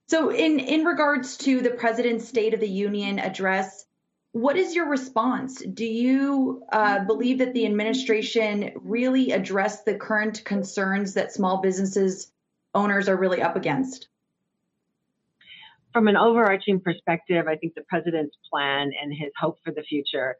So, in regards to the president's State of the Union address, what is your response? Do you believe that the administration really addressed the current concerns that small businesses owners are really up against? From an overarching perspective, I think the president's plan and his hope for the future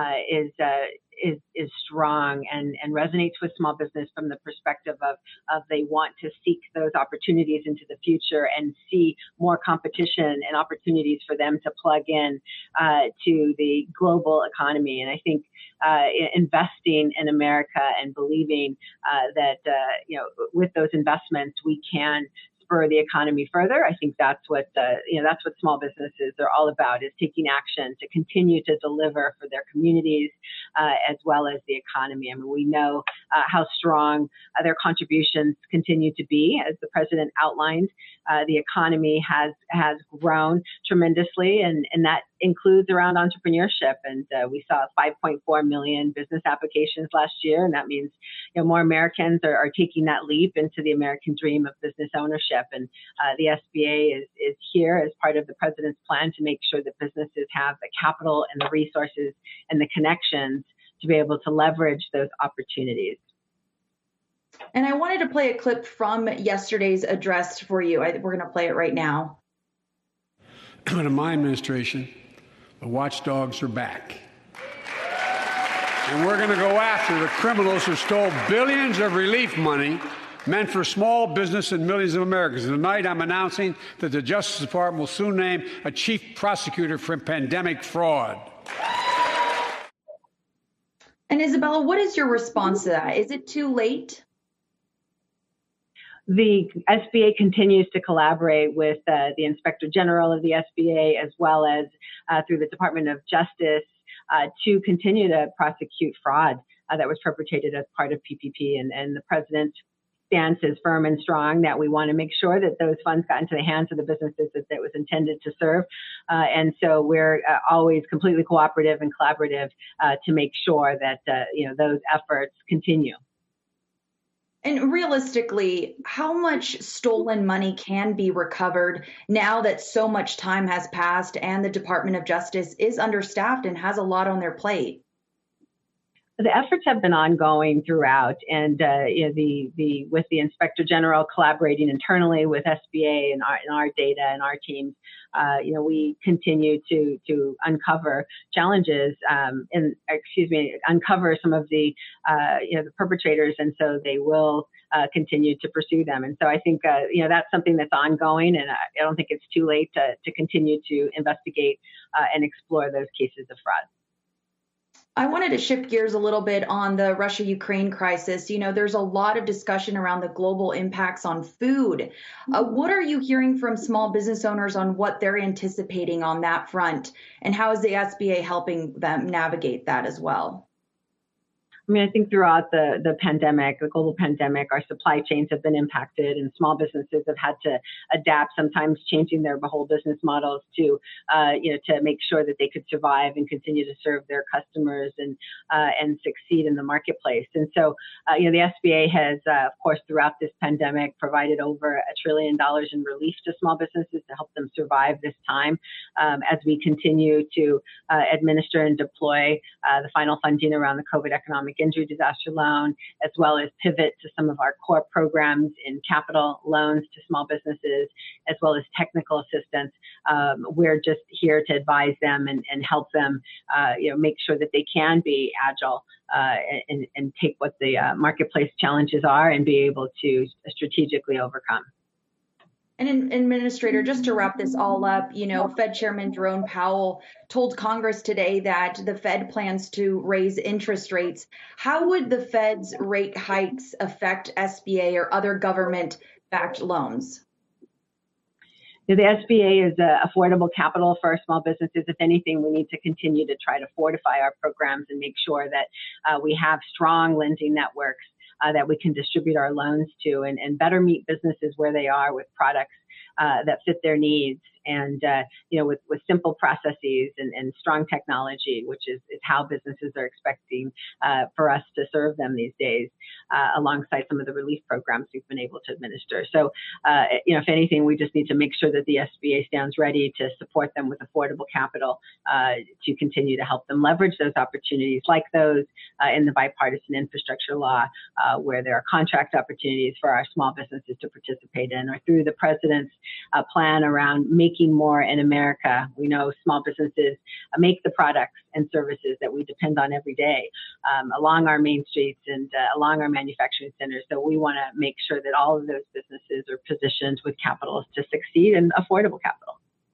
is strong and resonates with small business from the perspective of they want to seek those opportunities into the future and see more competition and opportunities for them to plug in to the global economy. And I think investing in America and believing that with those investments we can spur the economy further. I think that's what that's what small businesses are all about, is taking action to continue to deliver for their communities as well as the economy. I mean, we know how strong their contributions continue to be. As the president outlined, the economy has grown tremendously, and that includes around entrepreneurship. And we saw 5.4 million business applications last year, and that means more Americans are taking that leap into the American dream of business ownership. And the SBA is here as part of the president's plan to make sure that businesses have the capital and the resources and the connections to be able to leverage those opportunities. And I wanted to play a clip from yesterday's address for you. We're going to play it right now. Under my administration, the watchdogs are back. And we're going to go after the criminals who stole billions of relief money meant for small business and millions of Americans. And tonight I'm announcing that the Justice Department will soon name a chief prosecutor for pandemic fraud. And Isabella, what is your response to that? Is it too late? The SBA continues to collaborate with the Inspector General of the SBA as well as through the Department of Justice to continue to prosecute fraud that was perpetrated as part of PPP. And the president's stance is firm and strong that we want to make sure that those funds got into the hands of the businesses that it was intended to serve. And so we're always completely cooperative and collaborative to make sure that those efforts continue. And realistically, how much stolen money can be recovered now that so much time has passed and the Department of Justice is understaffed and has a lot on their plate? The efforts have been ongoing throughout, and with the Inspector General collaborating internally with SBA and our data and our teams, we continue to uncover challenges uncover some of the perpetrators, and so they will continue to pursue them. And so I think that's something that's ongoing, and I don't think it's too late to continue to investigate and explore those cases of fraud. I wanted to shift gears a little bit on the Russia-Ukraine crisis. There's a lot of discussion around the global impacts on food. What are you hearing from small business owners on what they're anticipating on that front? And how is the SBA helping them navigate that as well? I mean, I think throughout the pandemic, the global pandemic, our supply chains have been impacted, and small businesses have had to adapt, sometimes changing their whole business models to make sure that they could survive and continue to serve their customers and succeed in the marketplace. And so, the SBA has, of course, throughout this pandemic, provided over $1 trillion in relief to small businesses to help them survive this time as we continue to administer and deploy the final funding around the COVID economic injury disaster loan, as well as pivot to some of our core programs in capital loans to small businesses, as well as technical assistance. We're just here to advise them and help them, make sure that they can be agile and take what the marketplace challenges are and be able to strategically overcome. And Administrator, just to wrap this all up, Fed Chairman Jerome Powell told Congress today that the Fed plans to raise interest rates. How would the Fed's rate hikes affect SBA or other government-backed loans? The SBA is affordable capital for our small businesses. If anything, we need to continue to try to fortify our programs and make sure that we have strong lending networks that we can distribute our loans to and better meet businesses where they are with products that fit their needs. And, with simple processes and strong technology, which is how businesses are expecting for us to serve them these days, alongside some of the relief programs we've been able to administer. So, if anything, we just need to make sure that the SBA stands ready to support them with affordable capital to continue to help them leverage those opportunities like those in the bipartisan infrastructure law, where there are contract opportunities for our small businesses to participate in, or through the president's plan around making more in America. We know small businesses make the products and services that we depend on every day along our main streets and along our manufacturing centers. So we want to make sure that all of those businesses are positioned with capital to succeed, and affordable capital.